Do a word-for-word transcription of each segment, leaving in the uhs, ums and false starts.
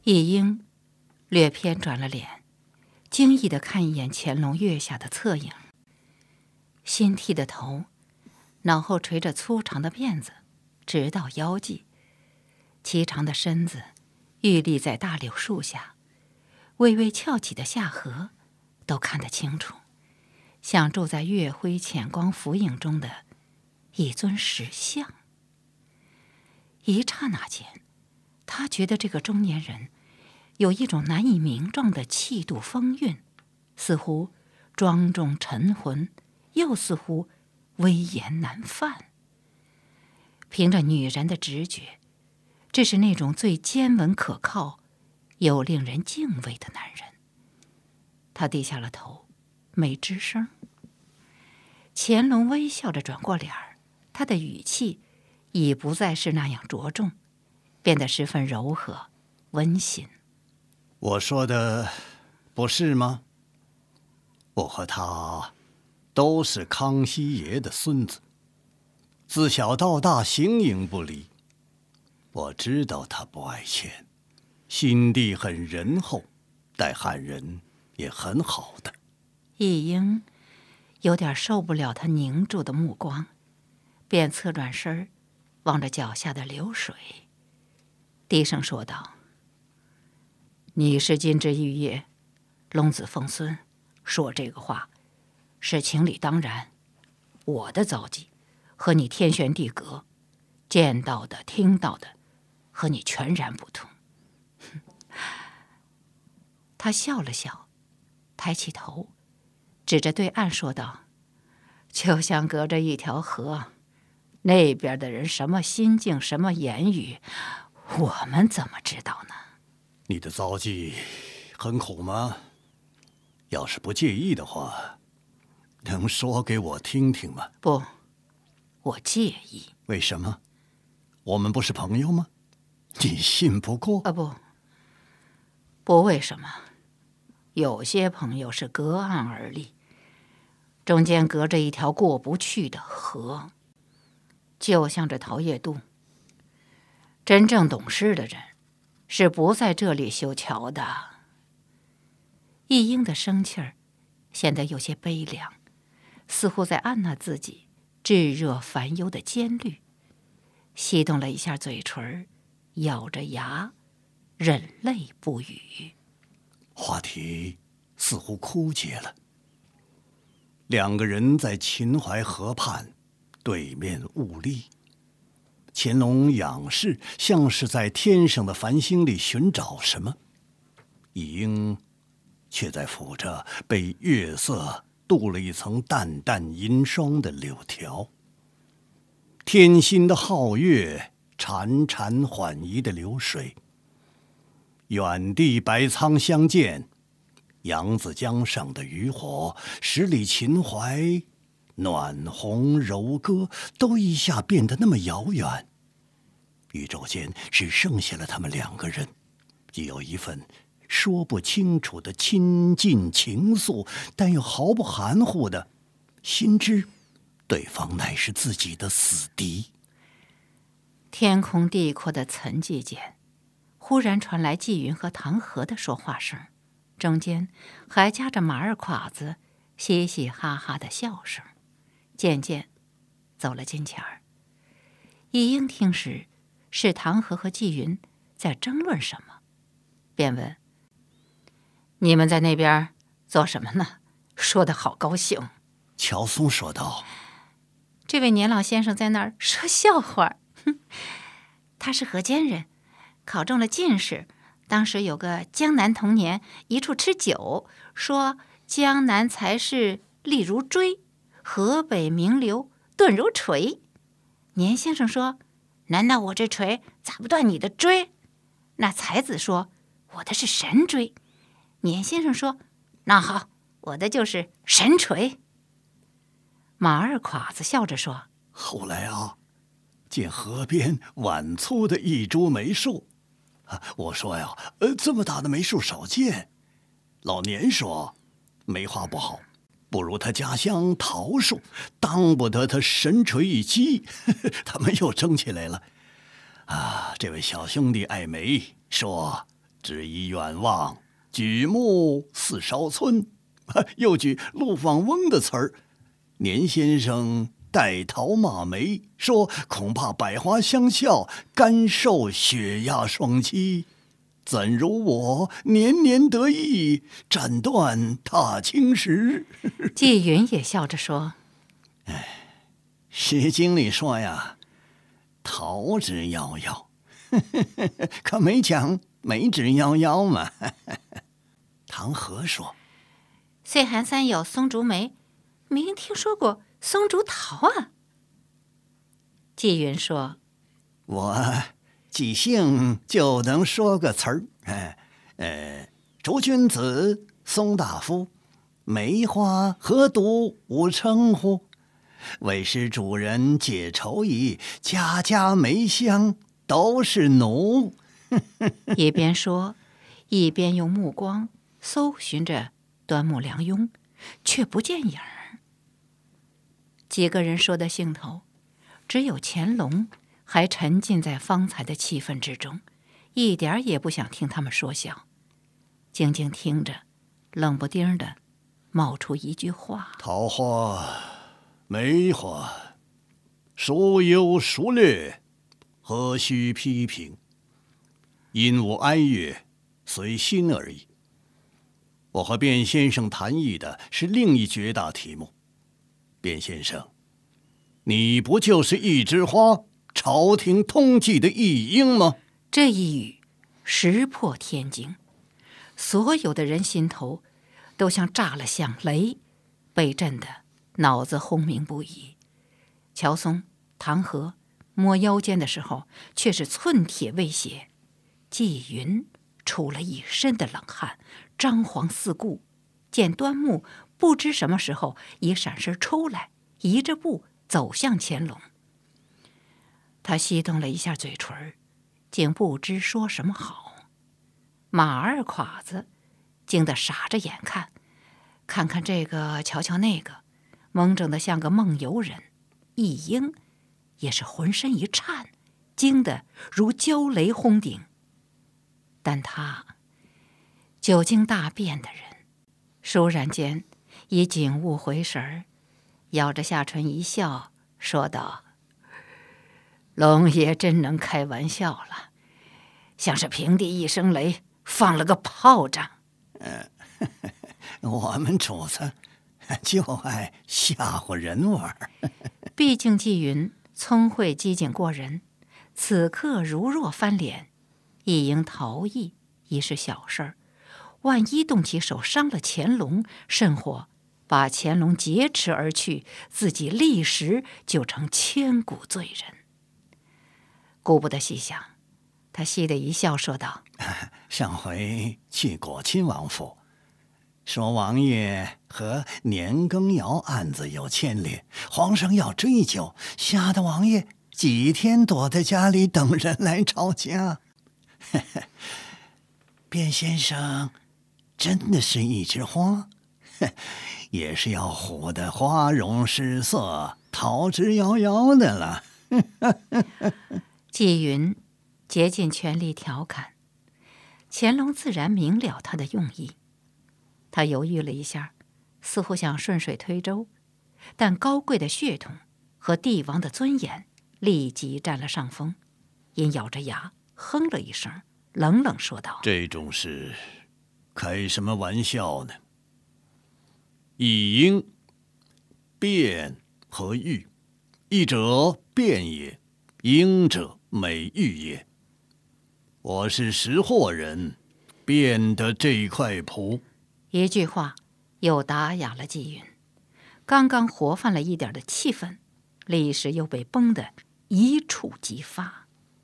一英略偏转了脸，惊异地看一眼乾隆月下的侧影，新剃的头，脑后垂着粗长的辫子，直到腰际，颀长的身子玉立在大柳树下，微微翘起的下颌都看得清楚，像住在月辉浅光浮影中的一尊石像。一刹那间，他觉得这个中年人有一种难以名状的气度风韵，似乎庄重沉浑，又似乎威严难犯。凭着女人的直觉，这是那种最坚稳可靠又令人敬畏的男人。他低下了头，没吱声。乾隆微笑着转过脸儿，他的语气已不再是那样着重，变得十分柔和温馨。 我说的不是吗？我和他都是康熙爷的孙子，自小到大形影不离。我知道他不爱钱，心地很仁厚，待汉人也很好的。 一英有点受不了他凝住的目光，便侧转身望着脚下的流水，低声说道：你是金枝玉叶，龙子凤孙，说这个话是情理当然。我的遭际和你天旋地隔，见到的听到的和你全然不同。他笑了笑，抬起头，指着对岸说道：就像隔着一条河，那边的人什么心境，什么言语，我们怎么知道呢？ 你的遭际很苦吗？要是不介意的话，能说给我听听吗？ 不，我介意。 为什么？我们不是朋友吗？你信不过？ 啊不，不为什么。有些朋友是隔岸而立，中间隔着一条过不去的河，就像这桃叶渡。真正懂事的人是不在这里修桥的。一英的生气儿显得有些悲凉，似乎在按捺自己炙热烦忧的尖虑，翕动了一下嘴唇，咬着牙忍泪不语。 话题似乎枯竭了。两个人在秦淮河畔对面兀立，乾隆仰视，像是在天上的繁星里寻找什么，一英却在抚着被月色镀了一层淡淡银霜的柳条。天心的皓月，潺潺缓移的流水，远地白苍相见，扬子江上的渔火，十里秦淮暖红柔歌，都一下变得那么遥远。宇宙间只剩下了他们两个人，既有一份说不清楚的亲近情愫，但又毫不含糊的心知对方乃是自己的死敌。 天空地阔的沉寂间，忽然传来纪云和唐河的说话声，中间还夹着马儿侉子嘻嘻哈哈的笑声，渐渐走了近前儿。一英听时，是唐河和纪云在争论什么，便问：你们在那边做什么呢？说得好高兴。 乔松说道： 这位年老先生在那儿说笑话。他是河间人，考中了进士。当时有个江南童年一处吃酒，说江南才是力如锥，河北名流钝如锤。年先生说：难道我这锤砸不断你的锥？那才子说：我的是神锥。年先生说：那好，我的就是神锤。马二侉子笑着说： 后来啊，见河边晚粗的一株梅树，啊，我说呀，呃，这么大的梅树少见。老年说，梅花不好，不如他家乡桃树，当不得他神锤一击。他们又争起来了。啊，这位小兄弟爱梅，说只疑远望，举目似烧村。又举陆放翁的词儿，年先生带桃马眉，说恐怕百花相笑，甘受血压双栖。怎如我年年得意，斩断踏青时。 纪云也笑着说：“ 哎，诗经里说呀，桃之夭夭，可没讲梅之夭夭嘛。”唐和说：“ 岁寒三有松竹梅，明听说过松竹桃啊。”纪云说：“ 我即兴就能说个词儿，哎，呃，竹君子，松大夫，梅花何独无称乎？为使主人解愁意，家家梅香都是奴。” 一边说，一边用目光搜寻着端木良庸，却不见影儿。几个人说的兴头，只有乾隆还沉浸在方才的气氛之中，一点儿也不想听他们说笑，静静听着，冷不丁的冒出一句话：“ 桃花、梅花，孰优孰劣，何须批评？因无哀乐，随心而已。我和卞先生谈议的是另一绝大题目。卞先生，你不就是一枝花，朝廷通缉的义英吗？” 这一语石破天惊，所有的人心头都像炸了响雷，被震得脑子轰鸣不已。乔松、唐和摸腰间的时候，却是寸铁未血。纪云出了一身的冷汗，张皇四顾，见端木不知什么时候已闪身出来，移着步走向乾隆。他翕动了一下嘴唇，竟不知说什么好。马二侉子惊得傻着眼看，看看这个，瞧瞧那个，蒙整得像个梦游人。一英也是浑身一颤，惊得如焦雷轰顶。但他久经大变的人，倏然间已警悟回神儿，咬着下唇一笑，说道：“龙爷真能开玩笑了，像是平地一声雷，放了个炮仗。” 呃，我们主子就爱吓唬人玩儿。 毕竟纪云聪慧机警过人，此刻如若翻脸，一应逃逸已是小事儿，万一动起手伤了乾隆，甚或把乾隆劫持而去，自己立时就成千古罪人。顾不得细想，他嘻的一笑，说道：“ 上回去果亲王府，说王爷和年羹尧案子有牵连，皇上要追究，吓得王爷几天躲在家里等人来抄家。卞先生真的是一枝花，也是要唬得花容失色、逃之夭夭的了。” 纪云竭尽全力调侃，乾隆自然明了他的用意。他犹豫了一下，似乎想顺水推舟，但高贵的血统和帝王的尊严立即占了上风，因咬着牙哼了一声，冷冷说道：“ 这种事开什么玩笑呢？一应、卞和玉，一者卞也，应者美玉也。我是识货人，卞的这块谱。” 一句话又打哑了纪云，刚刚活泛了一点的气氛，立时又被崩得一触即发。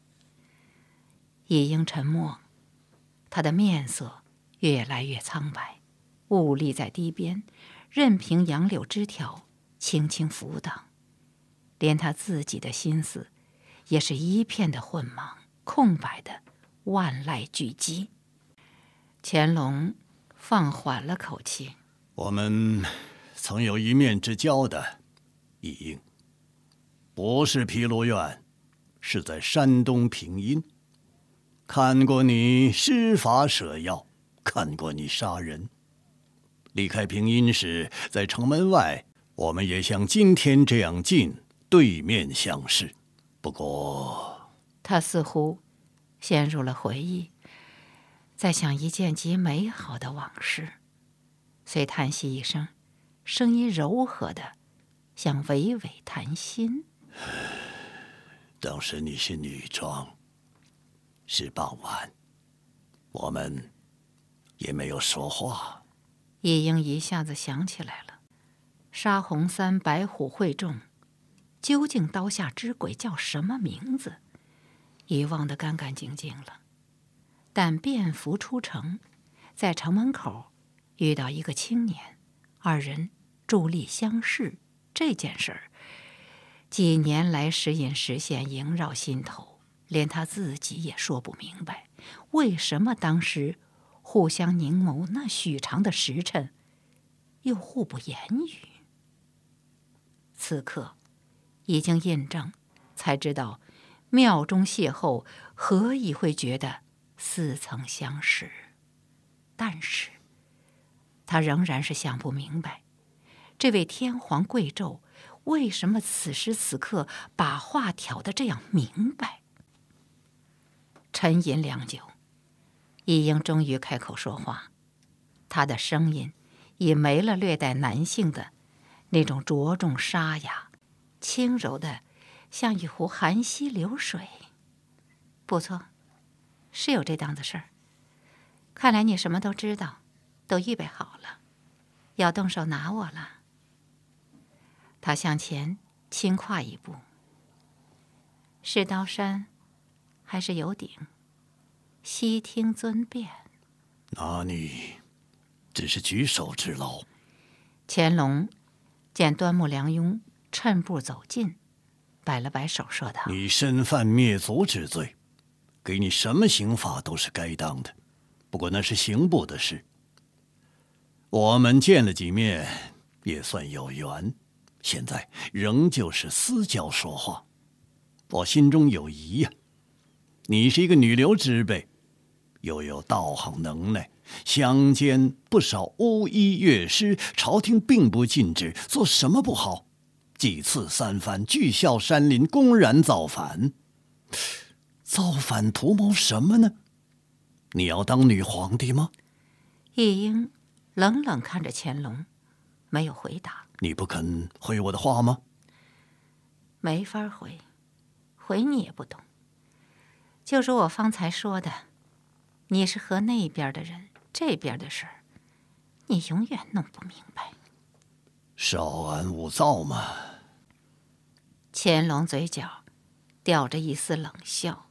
一应沉默，他的面色越来越苍白，兀立在堤边，任凭杨柳枝条轻轻浮荡，连他自己的心思也是一片的混茫，空白的万籁俱寂。乾隆放缓了口气：“ 我们曾有一面之交的，一应，不是毗卢院，是在山东平阴。 看过你施法舍药，看过你杀人。离开平阴时，在城门外，我们也像今天这样近，对面相视。不过， 他似乎陷入了回忆，在想一件极美好的往事，遂叹息一声，声音柔和的，像娓娓谈心。 当时你是女装，是傍晚，我们也没有说话。 夜莺一下子想起来了，杀红三白虎会众，究竟刀下之鬼叫什么名字？已忘得干干净净了。但便服出城，在城门口遇到一个青年，二人伫立相视，这件事儿几年来时隐时现，萦绕心头，连他自己也说不明白，为什么当时互相凝眸那许长的时辰，又互不言语。此刻已经印证，才知道庙中邂逅何以会觉得似曾相识。但是他仍然是想不明白，这位天皇贵胄为什么此时此刻把话挑得这样明白。沉吟良久，一英终于开口说话，他的声音已没了略带男性的那种着重沙哑，轻柔的像一湖寒溪流水。不错，是有这档子事儿。看来你什么都知道，都预备好了，要动手拿我了。他向前轻跨一步。是刀山，还是有鼎？悉听尊便。 拿你只是举手之劳。 乾隆见端木良庸趁步走近，摆了摆手说道： 你身犯灭族之罪，给你什么刑罚都是该当的，不过那是刑部的事。我们见了几面，也算有缘，现在仍旧是私交说话，我心中有疑呀、啊。你是一个女流之辈，又有道行能耐，乡间不少巫医乐师，朝廷并不禁止，做什么不好？几次三番，巨啸山林，公然造反。造反图谋什么呢？你要当女皇帝吗？ 一英冷冷看着乾隆，没有回答。 你不肯回我的话吗？ 没法回，回你也不懂。就如我方才说的，你是和那边的人，这边的事儿，你永远弄不明白。 稍安勿躁嘛。 乾隆嘴角吊着一丝冷笑。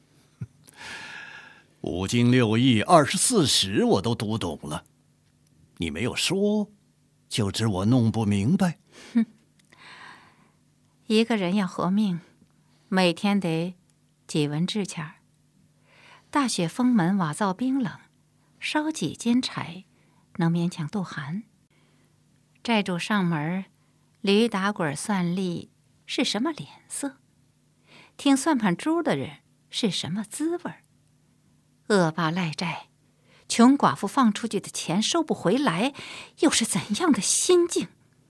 五经六义二十四史我都读懂了，你没有说，就指我弄不明白？ 哼，一个人要活命，每天得几文治钱儿。大雪封门，瓦灶冰冷，烧几斤柴，能勉强度寒。债主上门，驴打滚算利是什么脸色？听算盘珠的人是什么滋味儿？恶霸赖债，穷寡妇放出去的钱收不回来，又是怎样的心境？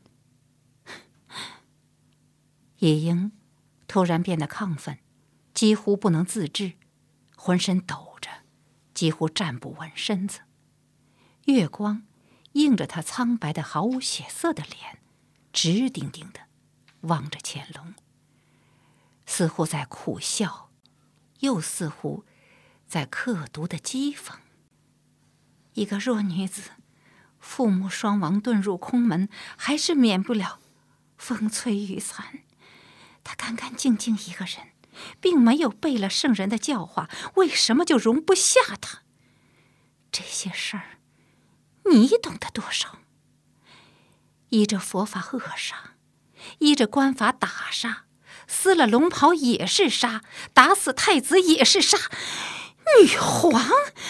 夜莺突然变得亢奋，几乎不能自制，浑身抖着，几乎站不稳身子。月光映着他苍白的毫无血色的脸，直盯盯的望着乾隆，似乎在苦笑，又似乎在刻毒的讥讽。一个弱女子，父母双亡，遁入空门，还是免不了风吹雨残。她干干净净一个人，并没有背了圣人的教化，为什么就容不下她？这些事儿，你懂得多少？依着佛法扼杀，依着官法打杀，撕了龙袍也是杀，打死太子也是杀。女皇，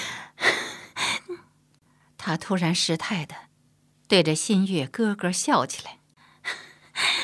他突然失态的对着新月咯咯笑起来。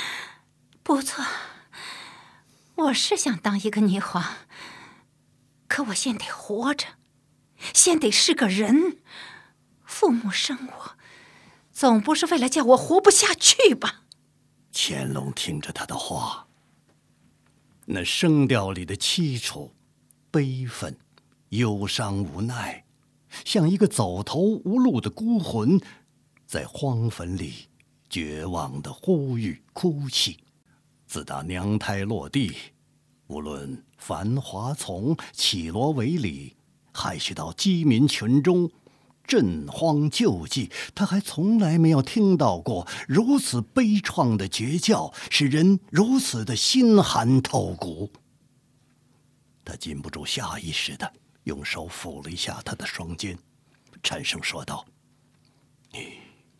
不错，我是想当一个女皇，可可我先得活着，先得是个人。父母生我，总不是为了叫我活不下去吧？ 乾隆听着他的话，那声调里的凄楚、悲愤、忧伤、无奈，像一个走投无路的孤魂，在荒坟里绝望地呼吁哭泣。自打娘胎落地，无论繁华丛、绮罗围里，还是到饥民群中，震荒救济，他还从来没有听到过如此悲怆的绝叫，使人如此的心寒透骨。他禁不住下意识的用手抚了一下他的双肩，颤声说道：“你，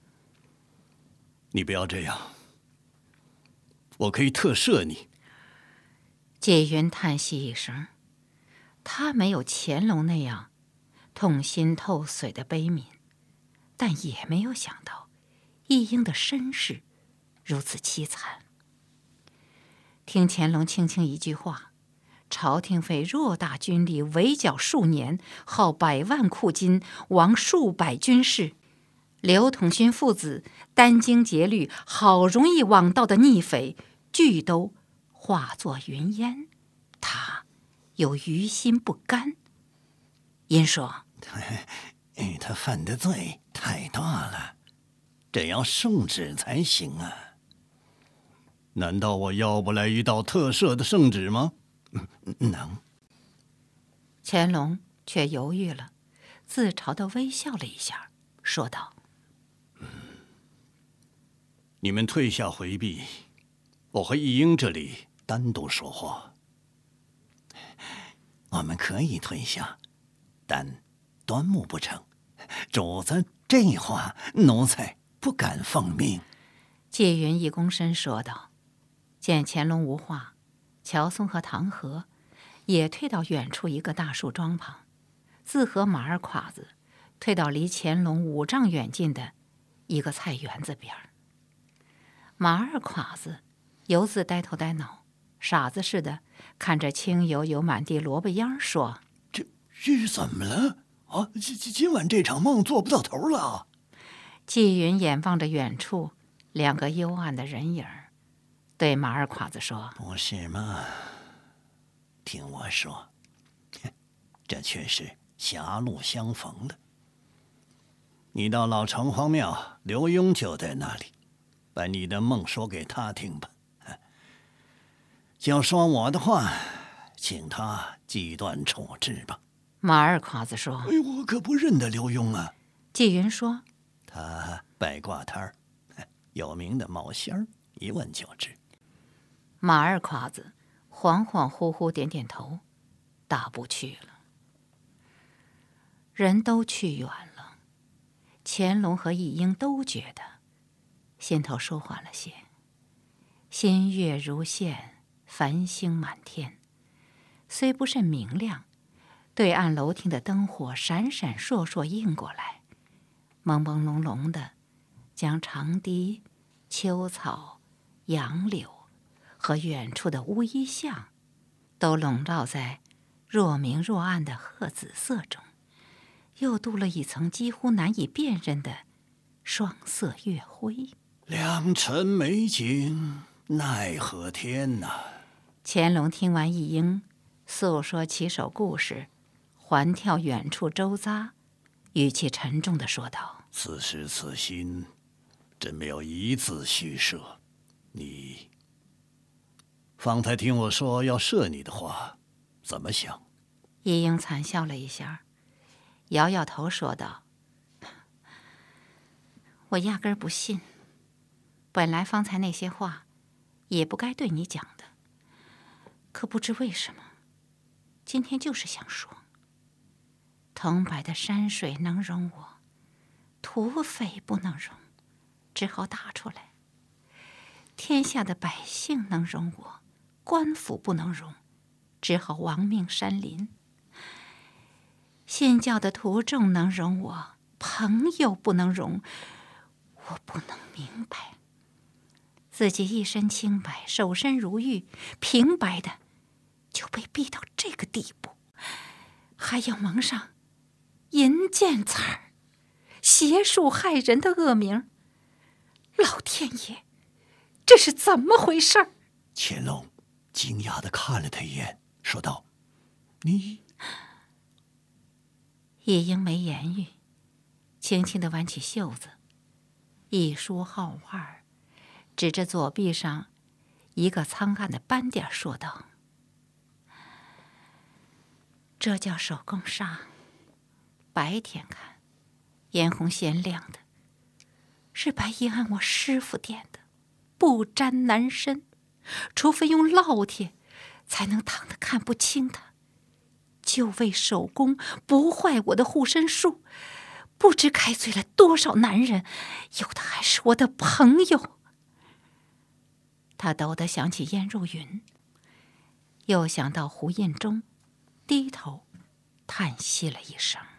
你不要这样，我可以特赦你。” 纪云叹息一声，他没有乾隆那样痛心透髓的悲悯，但也没有想到义英的身世如此凄惨。听乾隆轻轻一句话，朝廷费偌大军力围剿数年，耗百万库金，亡数百军士，刘统勋父子殚精竭虑，好容易网到的逆匪，俱都化作云烟，他有于心不甘。因说：“ 他犯的罪太大了，这要圣旨才行啊。难道我要不来一道特赦的圣旨吗？能。” 乾隆却犹豫了，自嘲地微笑了一下，说道：“ 嗯，你们退下回避，我和义英这里单独说话。”“我们可以退下，但端木不成。主子这话，奴才不敢奉命。” 纪云一躬身说道。见乾隆无话，乔松和唐和也退到远处一个大树桩旁，自和马儿侉子退到离乾隆五丈远近的一个菜园子边儿。马儿侉子犹自呆头呆脑，傻子似的看着青油油满地萝卜秧说：“ 这这是怎么了？啊，今今晚这场梦做不到头了。” 纪云眼望着远处两个幽暗的人影，对马儿侉子说：“ 不是吗？听我说，这却是狭路相逢的。你到老城隍庙，刘墉就在那里，把你的梦说给他听吧。就说我的话，请他计断处置吧。” 马儿侉子说：“ 哎，我可不认得刘墉啊。” 纪云说：“ 他摆挂摊儿，有名的毛仙儿，一问就知。” 马儿侉子恍恍惚惚点点头，大不去了。人都去远了，乾隆和义英都觉得心头舒缓了些，新月如现，繁星满天，虽不甚明亮，对岸楼厅的灯火闪闪烁烁映过来，朦朦胧胧的将长堤、秋草、杨柳和远处的乌衣巷都笼罩在若明若暗的褐紫色中，又镀了一层几乎难以辨认的双色月辉。 良辰美景奈何天呐！ 乾隆听完义英诉说几首故事，环眺远处周匝，语气沉重地说道：“ 此时此心，真没有一字虚设。你方才听我说要赦你的话，怎么想？” 义英惨笑了一下，摇摇头说道：“我压根儿不信。本来方才那些话也不该对你讲的，可不知为什么，今天就是想说。桐柏的山水能容我，土匪不能容，只好打出来。天下的百姓能容我，官府不能容，只好亡命山林。信教的徒众能容我，朋友不能容，我不能明白。自己一身清白，守身如玉，平白的就被逼到这个地步， 还要蒙上银剑刺儿、邪术害人的恶名。老天爷，这是怎么回事儿？ 乾隆惊讶地看了他一眼，说道：“你……” 叶英没言语，轻轻地挽起袖子，一梳皓腕，指着左臂上一个苍暗的斑点说道：“这叫手工纱，白天看嫣红鲜亮的，是白衣按我师傅点的，不沾男身，除非用烙铁，才能烫得看不清它。就为手工不坏我的护身术，不知开罪了多少男人，有的还是我的朋友。”他陡地想起燕如云，又想到胡印中，低头叹息了一声。